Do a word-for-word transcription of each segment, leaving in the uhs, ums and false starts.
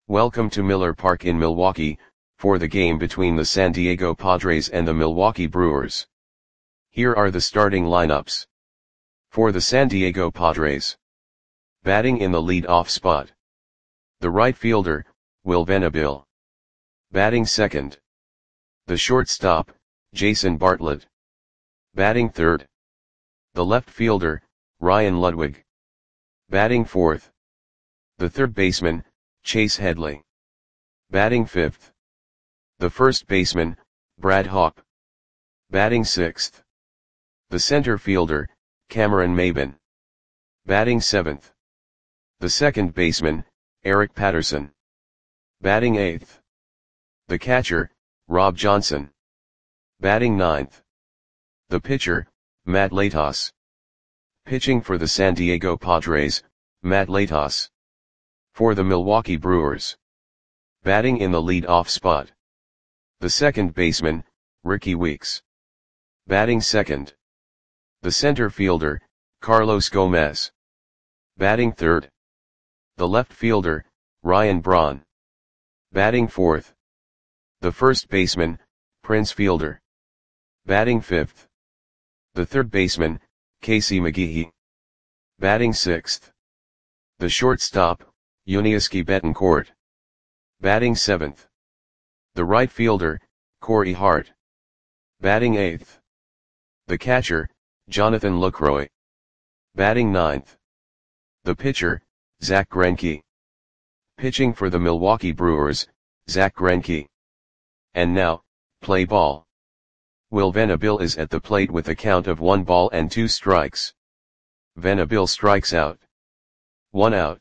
Welcome to Miller Park in Milwaukee, for the game between the San Diego Padres and the Milwaukee Brewers. Here are the starting lineups. For the San Diego Padres. Batting in the lead-off spot. The right fielder, Will Venable. Batting second. The shortstop, Jason Bartlett. Batting third. The left fielder, Ryan Ludwig. Batting fourth. The third baseman, Chase Headley. Batting fifth. The first baseman, Brad Hawpe. Batting sixth. The center fielder, Cameron Maybin. Batting seventh. The second baseman, Eric Patterson. Batting eighth. The catcher, Rob Johnson. Batting ninth. The pitcher, Matt Latos. Pitching for the San Diego Padres, Matt Latos. For the Milwaukee Brewers. Batting in the lead-off spot. The second baseman, Rickie Weeks. Batting second. The center fielder, Carlos Gomez. Batting third. The left fielder, Ryan Braun. Batting fourth. The first baseman, Prince Fielder. Batting fifth. The third baseman, Casey McGehee. Batting sixth. The shortstop, Yuniesky Betancourt. Batting seventh. The right fielder, Corey Hart. Batting eighth. The catcher, Jonathan Lucroy. Batting ninth. The pitcher, Zach Greinke. Pitching for the Milwaukee Brewers, Zach Greinke. And now, play ball. Will Venable is at the plate with a count of one ball and two strikes. Venable strikes out. One out.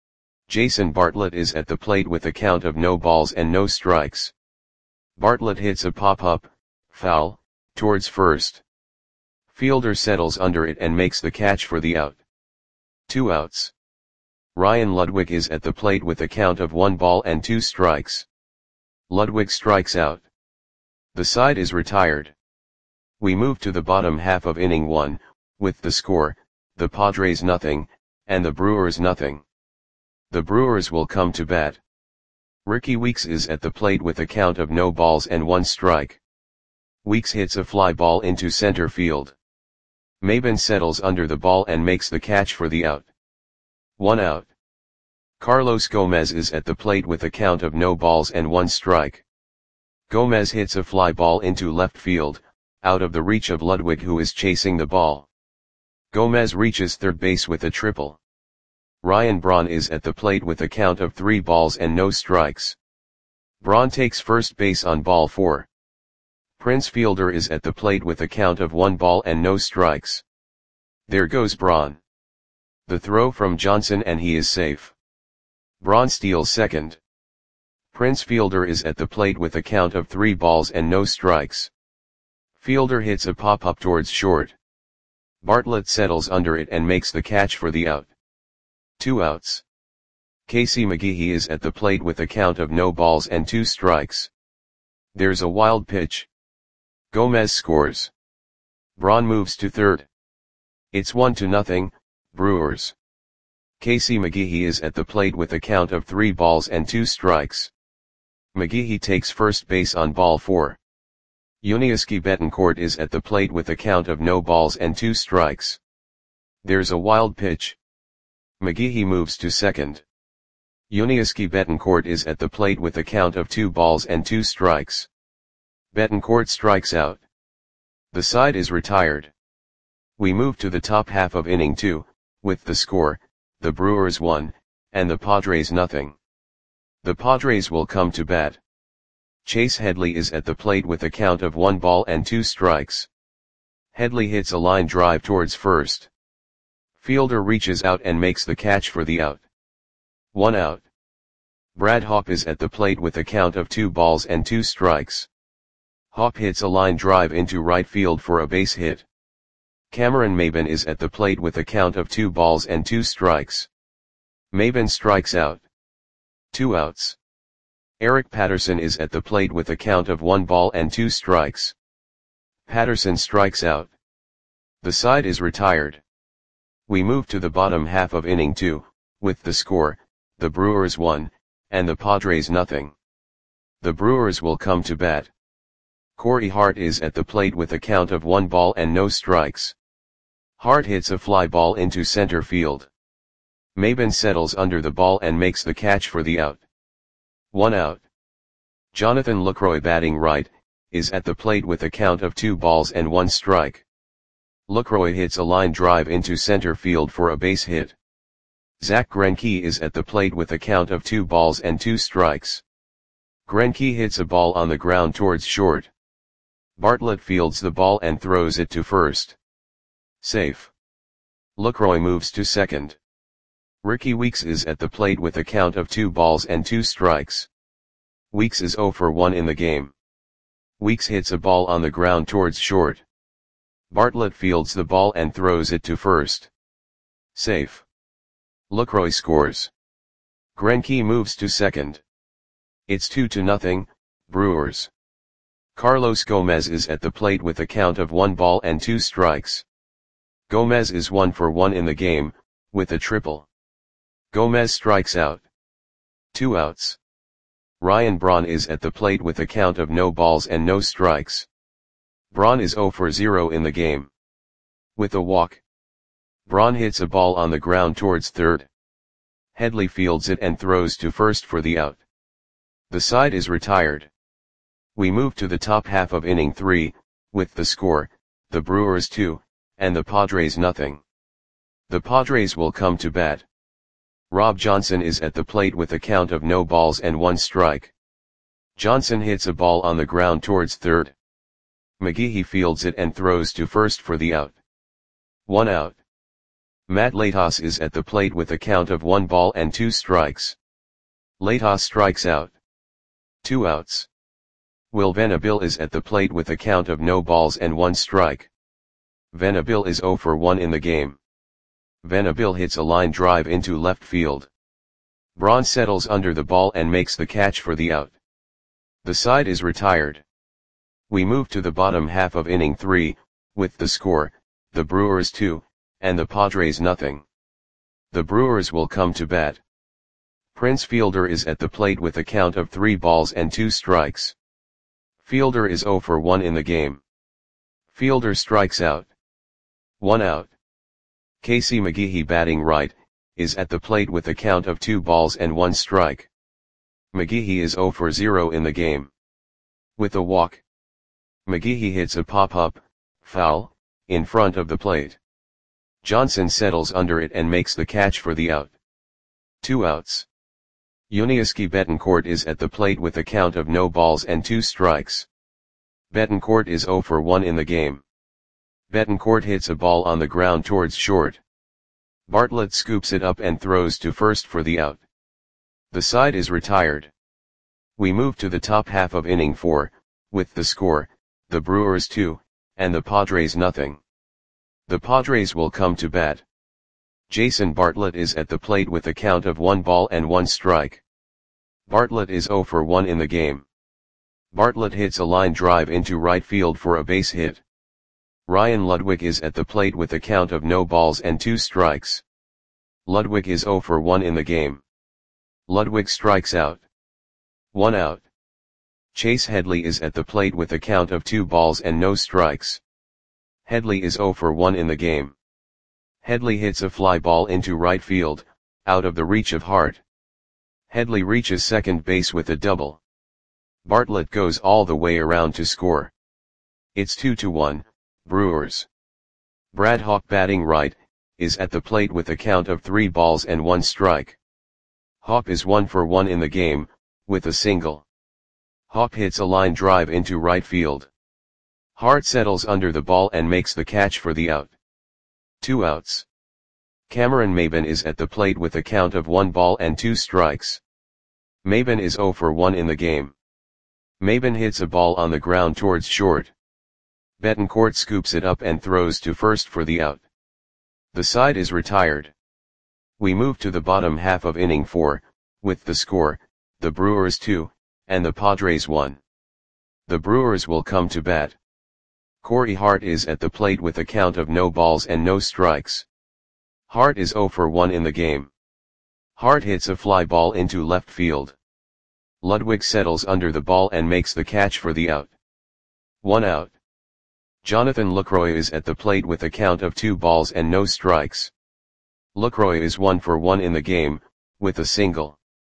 Jason Bartlett is at the plate with a count of no balls and no strikes. Bartlett hits a pop-up, foul, towards first. Fielder settles under it and makes the catch for the out. Two outs. Ryan Ludwig is at the plate with a count of one ball and two strikes. Ludwig strikes out. The side is retired. We move to the bottom half of inning one, with the score, the Padres nothing, and the Brewers nothing. The Brewers will come to bat. Rickie Weeks is at the plate with a count of no balls and one strike. Weeks hits a fly ball into center field. Maybin settles under the ball and makes the catch for the out. One out. Carlos Gomez is at the plate with a count of no balls and one strike. Gomez hits a fly ball into left field, out of the reach of Ludwig, who is chasing the ball. Gomez reaches third base with a triple. Ryan Braun is at the plate with a count of three balls and no strikes. Braun takes first base on ball four. Prince Fielder is at the plate with a count of one ball and no strikes. There goes Braun. The throw from Johnson and he is safe. Braun steals second. Prince Fielder is at the plate with a count of three balls and no strikes. Fielder hits a pop-up towards short. Bartlett settles under it and makes the catch for the out. Two outs. Casey McGehee is at the plate with a count of no balls and two strikes. There's a wild pitch. Gomez scores. Braun moves to third. It's one to nothing, Brewers. Casey McGehee is at the plate with a count of three balls and two strikes. McGehee takes first base on ball four. Yuniesky Betancourt is at the plate with a count of no balls and two strikes. There's a wild pitch. McGehee moves to second. Yuniesky Betancourt is at the plate with a count of two balls and two strikes. Betancourt strikes out. The side is retired. We move to the top half of inning two, with the score, the Brewers one, and the Padres nothing. The Padres will come to bat. Chase Headley is at the plate with a count of one ball and two strikes. Headley hits a line drive towards first. Fielder reaches out and makes the catch for the out. One out. Brad Hawpe is at the plate with a count of two balls and two strikes. Hawpe hits a line drive into right field for a base hit. Cameron Maybin is at the plate with a count of two balls and two strikes. Maybin strikes out. Two outs. Eric Patterson is at the plate with a count of one ball and two strikes. Patterson strikes out. The side is retired. We move to the bottom half of inning two, with the score, the Brewers one, and the Padres nothing. The Brewers will come to bat. Corey Hart is at the plate with a count of one ball and no strikes. Hart hits a fly ball into center field. Maben settles under the ball and makes the catch for the out. One out. Jonathan Lucroy, batting right, is at the plate with a count of two balls and one strike. Lucroy hits a line drive into center field for a base hit. Zach Greinke is at the plate with a count of two balls and two strikes. Greinke hits a ball on the ground towards short. Bartlett fields the ball and throws it to first. Safe. Lucroy moves to second. Ricky Weeks is at the plate with a count of two balls and two strikes. Weeks is oh for one in the game. Weeks hits a ball on the ground towards short. Bartlett fields the ball and throws it to first. Safe. Lucroy scores. Greinke moves to second. It's two to nothing, Brewers. Carlos Gomez is at the plate with a count of one ball and two strikes. Gomez is one for one in the game, with a triple. Gomez strikes out. Two outs. Ryan Braun is at the plate with a count of no balls and no strikes. Braun is oh for zero in the game. With a walk. Braun hits a ball on the ground towards third. Headley fields it and throws to first for the out. The side is retired. We move to the top half of inning three, with the score, the Brewers two, and the Padres nothing. The Padres will come to bat. Rob Johnson is at the plate with a count of no balls and one strike. Johnson hits a ball on the ground towards third. McGehee fields it and throws to first for the out. One out. Matt Latos is at the plate with a count of one ball and two strikes. Latos strikes out. Two outs. Will Venable is at the plate with a count of no balls and one strike. Venable is oh for one in the game. Venable hits a line drive into left field. Braun settles under the ball and makes the catch for the out. The side is retired. We move to the bottom half of inning three, with the score, the Brewers two, and the Padres nothing. The Brewers will come to bat. Prince Fielder is at the plate with a count of three balls and two strikes. Fielder is oh for one in the game. Fielder strikes out. One out. Casey McGehee, batting right, is at the plate with a count of two balls and one strike. McGehee is oh for zero in the game. With a walk. McGehee hits a pop-up, foul, in front of the plate. Johnson settles under it and makes the catch for the out. Two outs. Yuniesky Betancourt is at the plate with a count of no balls and two strikes. Betancourt is oh for one in the game. Betancourt hits a ball on the ground towards short. Bartlett scoops it up and throws to first for the out. The side is retired. We move to the top half of inning four, with the score, the Brewers two, and the Padres nothing. The Padres will come to bat. Jason Bartlett is at the plate with a count of one ball and one strike. Bartlett is oh for one in the game. Bartlett hits a line drive into right field for a base hit. Ryan Ludwig is at the plate with a count of no balls and two strikes. Ludwig is oh for one in the game. Ludwig strikes out. One out. Chase Headley is at the plate with a count of two balls and no strikes. Headley is oh for one in the game. Headley hits a fly ball into right field, out of the reach of Hart. Headley reaches second base with a double. Bartlett goes all the way around to score. It's two to one, Brewers. Brad Hawk, batting right, is at the plate with a count of three balls and one strike. Hawk is one for one in the game, with a single. Hawk hits a line drive into right field. Hart settles under the ball and makes the catch for the out. Two outs. Cameron Maben is at the plate with a count of one ball and two strikes. Maben is oh for one in the game. Maben hits a ball on the ground towards short. Betancourt scoops it up and throws to first for the out. The side is retired. We move to the bottom half of inning four, with the score, the Brewers two, and the Padres one. The Brewers will come to bat. Corey Hart is at the plate with a count of no balls and no strikes. Hart is oh for one in the game. Hart hits a fly ball into left field. Ludwig settles under the ball and makes the catch for the out. One out. Jonathan Lucroy is at the plate with a count of two balls and no strikes. Lucroy is one for one in the game, with a single.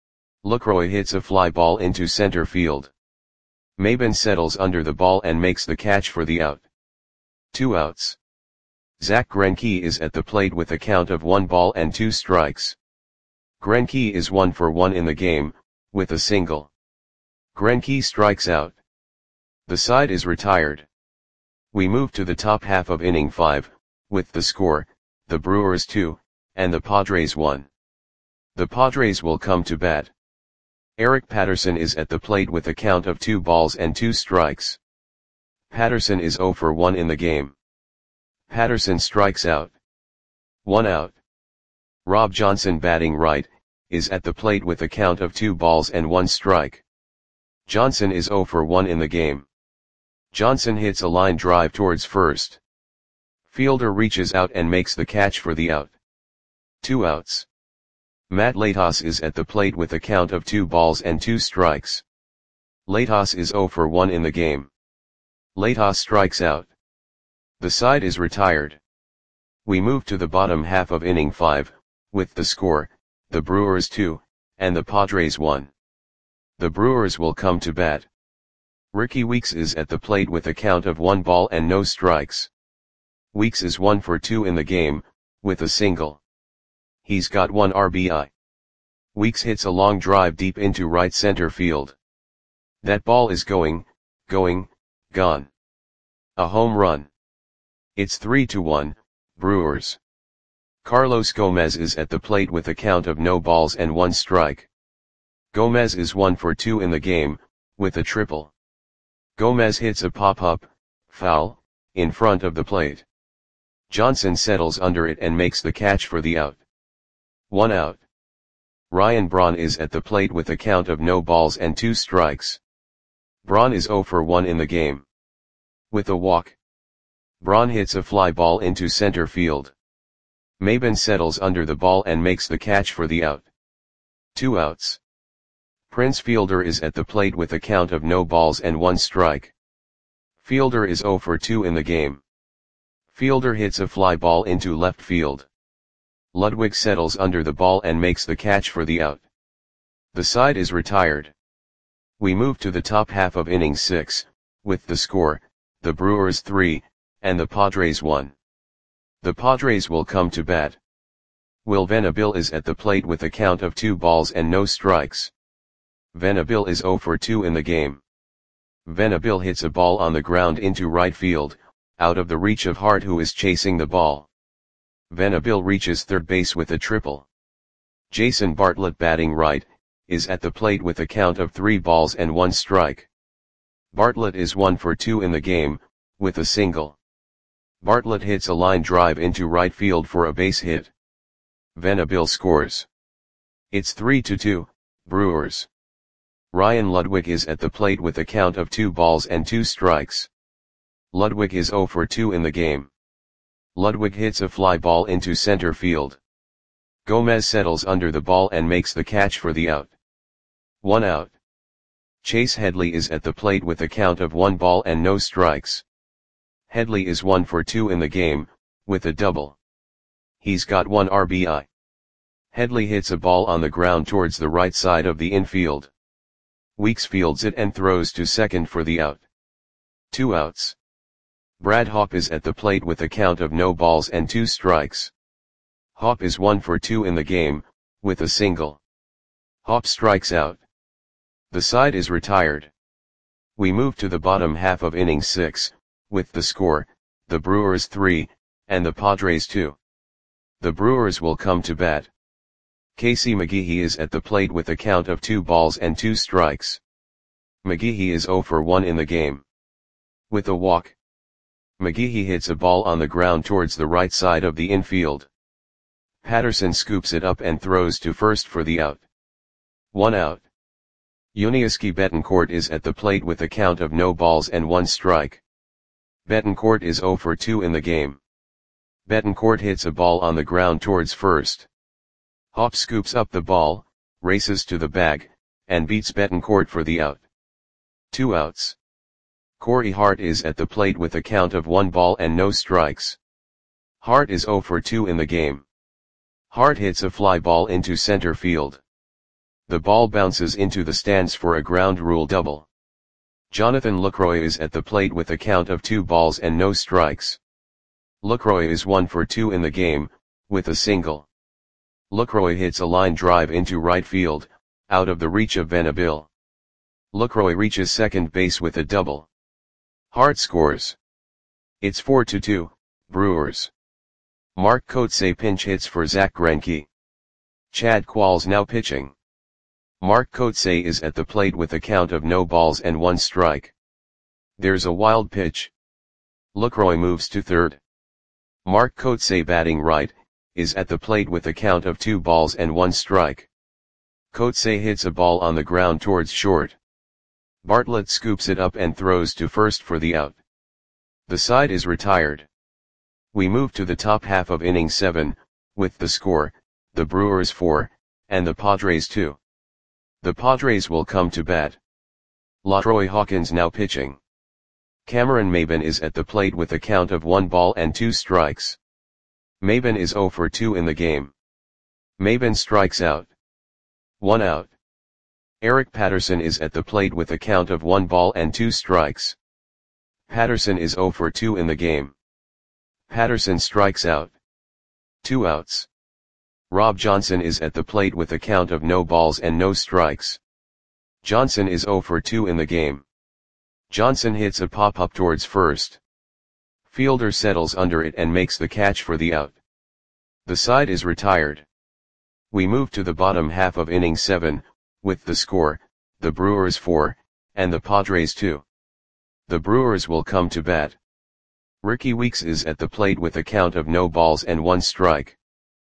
Lucroy hits a fly ball into center field. Maben settles under the ball and makes the catch for the out. Two outs. Zach Greinke is at the plate with a count of one ball and two strikes. Greinke is one for one in the game, with a single. Greinke strikes out. The side is retired. We move to the top half of inning five, with the score, the Brewers two, and the Padres one. The Padres will come to bat. Eric Patterson is at the plate with a count of two balls and two strikes. Patterson is zero for one in the game. Patterson strikes out. One out. Rob Johnson, batting right, is at the plate with a count of two balls and one strike. Johnson is zero for one in the game. Johnson hits a line drive towards first. Fielder reaches out and makes the catch for the out. Two outs. Matt Latos is at the plate with a count of two balls and two strikes. Latos is zero for one in the game. Latos strikes out. The side is retired. We move to the bottom half of inning five, with the score, the Brewers two, and the Padres one. The Brewers will come to bat. Ricky Weeks is at the plate with a count of one ball and no strikes. Weeks is one for two in the game, with a single. He's got one R B I. Weeks hits a long drive deep into right center field. That ball is going, going, gone. A home run. It's three to one, Brewers. Carlos Gomez is at the plate with a count of no balls and one strike. Gomez is one for two in the game, with a triple. Gomez hits a pop-up, foul, in front of the plate. Johnson settles under it and makes the catch for the out. One out. Ryan Braun is at the plate with a count of no balls and two strikes. Braun is zero for one in the game. With a walk. Braun hits a fly ball into center field. Maben settles under the ball and makes the catch for the out. Two outs. Prince Fielder is at the plate with a count of no balls and one strike. Fielder is zero for two in the game. Fielder hits a fly ball into left field. Ludwig settles under the ball and makes the catch for the out. The side is retired. We move to the top half of inning six, with the score, the Brewers three, and the Padres one. The Padres will come to bat. Will Venable is at the plate with a count of two balls and no strikes. Venable is zero for two in the game. Venable hits a ball on the ground into right field, out of the reach of Hart, who is chasing the ball. Venable reaches third base with a triple. Jason Bartlett, batting right, is at the plate with a count of three balls and one strike. Bartlett is one for two in the game, with a single. Bartlett hits a line drive into right field for a base hit. Venable scores. It's three to two, Brewers. Ryan Ludwig is at the plate with a count of two balls and two strikes. Ludwig is zero for two in the game. Ludwig hits a fly ball into center field. Gomez settles under the ball and makes the catch for the out. One out. Chase Headley is at the plate with a count of one ball and no strikes. Headley is one for two in the game, with a double. He's got one R B I. Headley hits a ball on the ground towards the right side of the infield. Weeks fields it and throws to second for the out. Two outs. Brad Hawpe is at the plate with a count of no balls and two strikes. Hawpe is one for two in the game, with a single. Hawpe strikes out. The side is retired. We move to the bottom half of inning six, with the score, the Brewers three, and the Padres two. The Brewers will come to bat. Casey McGehee is at the plate with a count of two balls and two strikes. McGehee is zero for one in the game. With a walk. McGehee hits a ball on the ground towards the right side of the infield. Patterson scoops it up and throws to first for the out. One out. Yuniesky Betancourt is at the plate with a count of no balls and one strike. Betancourt is zero for two in the game. Betancourt hits a ball on the ground towards first. Hawpe scoops up the ball, races to the bag, and beats Betancourt for the out. Two outs. Corey Hart is at the plate with a count of one ball and no strikes. Hart is oh for two in the game. Hart hits a fly ball into center field. The ball bounces into the stands for a ground rule double. Jonathan Lucroy is at the plate with a count of two balls and no strikes. Lucroy is one for two in the game, with a single. Lucroy hits a line drive into right field, out of the reach of Venable. Lucroy reaches second base with a double. Hart scores. It's four to two, Brewers. Mark Kotsay pinch hits for Zach Greinke. Chad Qualls now pitching. Mark Kotsay is at the plate with a count of no balls and one strike. There's a wild pitch. Lucroy moves to third. Mark Kotsay batting right, is at the plate with a count of two balls and one strike. Kotsay hits a ball on the ground towards short. Bartlett scoops it up and throws to first for the out. The side is retired. We move to the top half of inning seven, with the score, the Brewers four, and the Padres two. The Padres will come to bat. LaTroy Hawkins now pitching. Cameron Maybin is at the plate with a count of one ball and two strikes. Maybin is oh for two in the game. Maybin strikes out. One out. Eric Patterson is at the plate with a count of one ball and two strikes. Patterson is oh for two in the game. Patterson strikes out. Two outs. Rob Johnson is at the plate with a count of no balls and no strikes. Johnson is oh for two in the game. Johnson hits a pop-up towards first. Fielder settles under it and makes the catch for the out. The side is retired. We move to the bottom half of inning seven, with the score, the Brewers four, and the Padres two. The Brewers will come to bat. Ricky Weeks is at the plate with a count of no balls and one strike.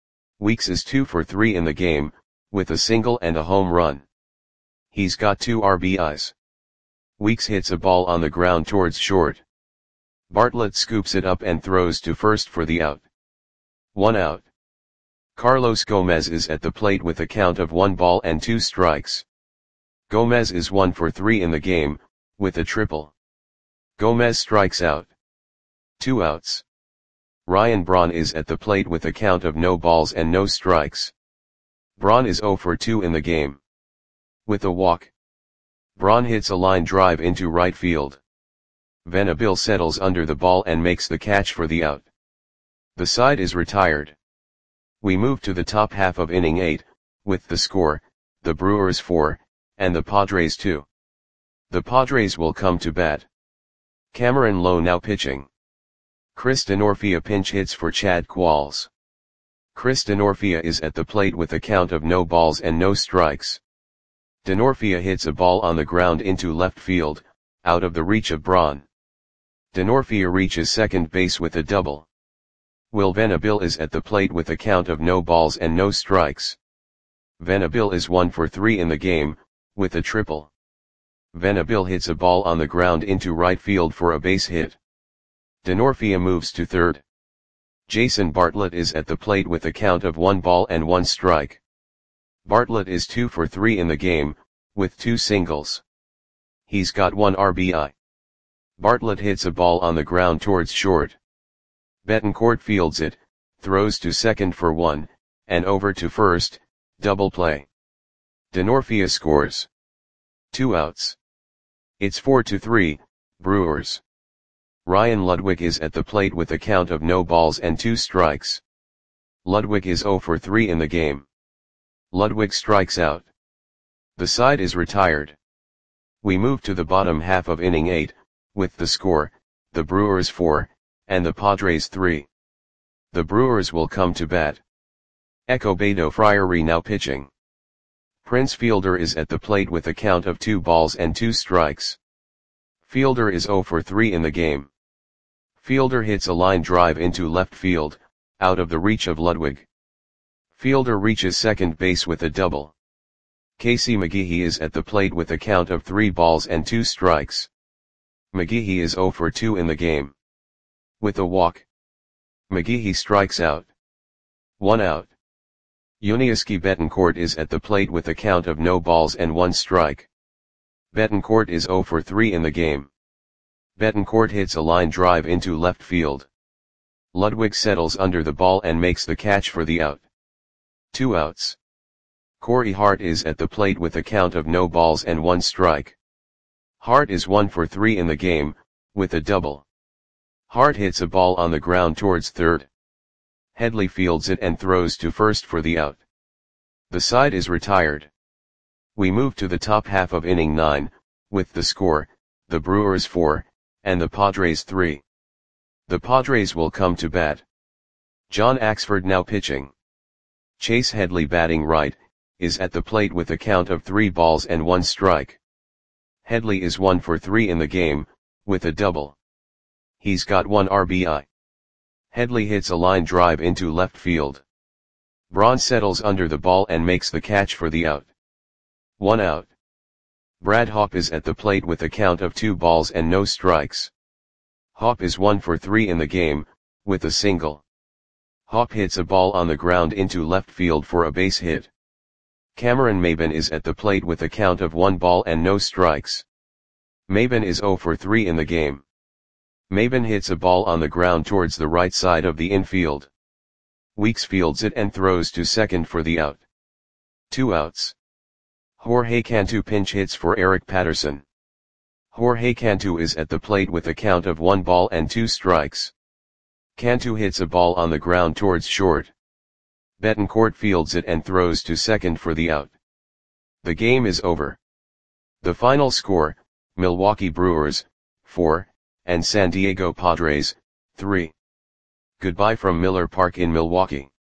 Weeks is two for three in the game, with a single and a home run. He's got two R B Is. Weeks hits a ball on the ground towards short. Bartlett scoops it up and throws to first for the out. One out. Carlos Gomez is at the plate with a count of one ball and two strikes. Gomez is one for three in the game, with a triple. Gomez strikes out. Two outs. Ryan Braun is at the plate with a count of no balls and no strikes. Braun is oh for two in the game. With a walk. Braun hits a line drive into right field. Venable settles under the ball and makes the catch for the out. The side is retired. We move to the top half of inning eight, with the score, the Brewers four, and the Padres two. The Padres will come to bat. Cameron Lowe now pitching. Chris Denorfia pinch hits for Chad Qualls. Chris Denorfia is at the plate with a count of no balls and no strikes. Denorfia hits a ball on the ground into left field, out of the reach of Braun. Denorfia reaches second base with a double. Will Venable is at the plate with a count of no balls and no strikes. Venable is one for three in the game, with a triple. Venable hits a ball on the ground into right field for a base hit. Denorfia moves to third. Jason Bartlett is at the plate with a count of one ball and one strike. Bartlett is two for three in the game, with two singles. He's got one R B I. Bartlett hits a ball on the ground towards short. Betancourt fields it, throws to second for one, and over to first, double play. Denorfia scores. Two outs. It's four to three, Brewers. Ryan Ludwig is at the plate with a count of no balls and two strikes. Ludwig is oh for three in the game. Ludwig strikes out. The side is retired. We move to the bottom half of inning eight, with the score, the Brewers four, and the Padres three. The Brewers will come to bat. Ecobedo Friary now pitching. Prince Fielder is at the plate with a count of two balls and two strikes. Fielder is oh for three in the game. Fielder hits a line drive into left field, out of the reach of Ludwig. Fielder reaches second base with a double. Casey McGehee is at the plate with a count of three balls and two strikes. McGehee is oh for two in the game. With a walk. McGehee strikes out. One out. Yuniesky Betancourt is at the plate with a count of no balls and one strike. Betancourt is zero for three in the game. Betancourt hits a line drive into left field. Ludwig settles under the ball and makes the catch for the out. Two outs. Corey Hart is at the plate with a count of no balls and one strike. Hart is one for three in the game, with a double. Hart hits a ball on the ground towards third. Headley fields it and throws to first for the out. The side is retired. We move to the top half of inning nine, with the score, the Brewers four, and the Padres three. The Padres will come to bat. John Axford now pitching. Chase Headley batting right, is at the plate with a count of three balls and one strike. Headley is one for three in the game, with a double. He's got one R B I. Headley hits a line drive into left field. Braun settles under the ball and makes the catch for the out. One out. Brad Hawpe is at the plate with a count of two balls and no strikes. Hawpe is one for three in the game, with a single. Hawpe hits a ball on the ground into left field for a base hit. Cameron Maybin is at the plate with a count of one ball and no strikes. Maybin is zero for three in the game. Maybin hits a ball on the ground towards the right side of the infield. Weeks fields it and throws to second for the out. Two outs. Jorge Cantu pinch hits for Eric Patterson. Jorge Cantu is at the plate with a count of one ball and two strikes. Cantu hits a ball on the ground towards short. Betancourt fields it and throws to second for the out. The game is over. The final score, Milwaukee Brewers, four, and San Diego Padres, three. Goodbye from Miller Park in Milwaukee.